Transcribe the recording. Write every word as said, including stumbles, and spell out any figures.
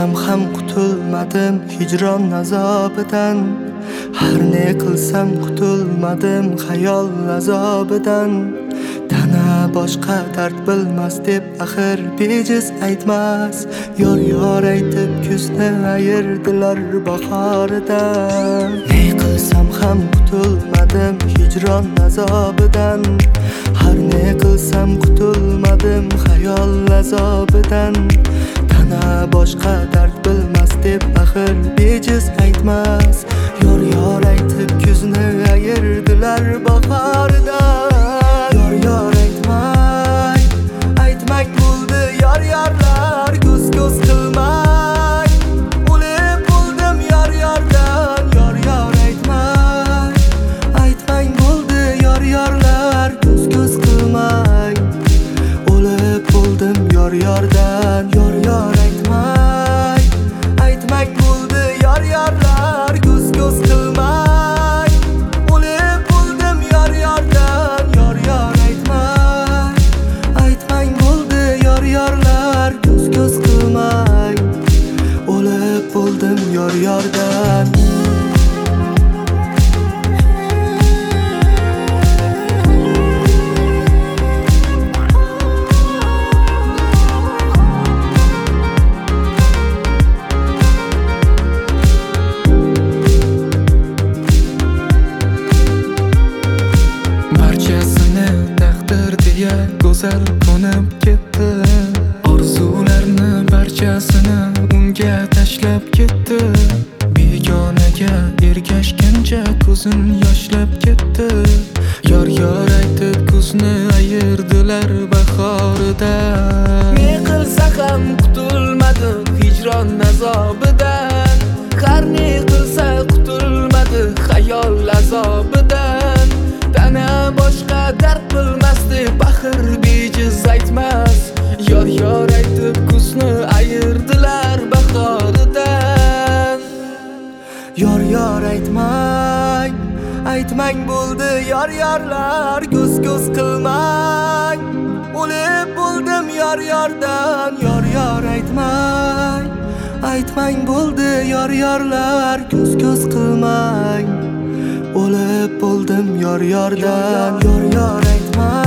qilsam ham qutulmadim hijron azobidan. Har ne qilsam qutulmadim xayol azobidan. Tana boshqa dard bilmas deb axir bejiz aytmas. Yor yor aytib kuzni ayirdilar bahoridan. Ne qilsam ham qutulmadim hijron azobidan. Har ne qilsam qutulmadim xayol azobidan. Tana boshqa dard bilmas deb axir bejiz aytmas. Yor yor aytib kuzni ayirdilar bahoridan. Yor yor aytmay, aytmak bo'ldi yor yorlar. Ko'z ko'z qilmay, o'lib bo'ldim yor yordan. Yor yor aytmay, aytmang bo'ldi yor yorlar. Ko'z ko'z qilmay, o'lib bo'ldim yor yordan. Yor yor aytmay, aytmak bo'ldi yor yorlar. Ko'z ko'z qilmay, o'lib bo'ldim yor yordan. Yor yor aytmay, aytmang bo'ldi yor yorlar. Ko'z ko'z qilmay, o'lib bo'ldim yor yordan. Go'zal qo'nib ketdi, orzularni barchasini unga tashlab ketdi. Begonaga ergashgancha ko'zim yoshlab ketdi. Yor yor aytib ko'zni ayirdilar bahoridan. Ne qilsa ham qutulmadi hijron azobidan. Har ne qilsa qutulmadi xayol azobidan. Tana boshqa dard bilmas deb axir bejiz aytmas. Yor yor aytib ko'zni ayirdilar bahoridan. Yor yor aytmay, aytmang bo'ldi yor yorlar. Ko'z ko'z qilmay, o'lib bo'ldim yor yordan. Yor yor aytmay, aytmang bo'ldi yor yorlar. Ko'z ko'z qilmay, o'lib bo'ldim yor yordan. Yor yor aytmay,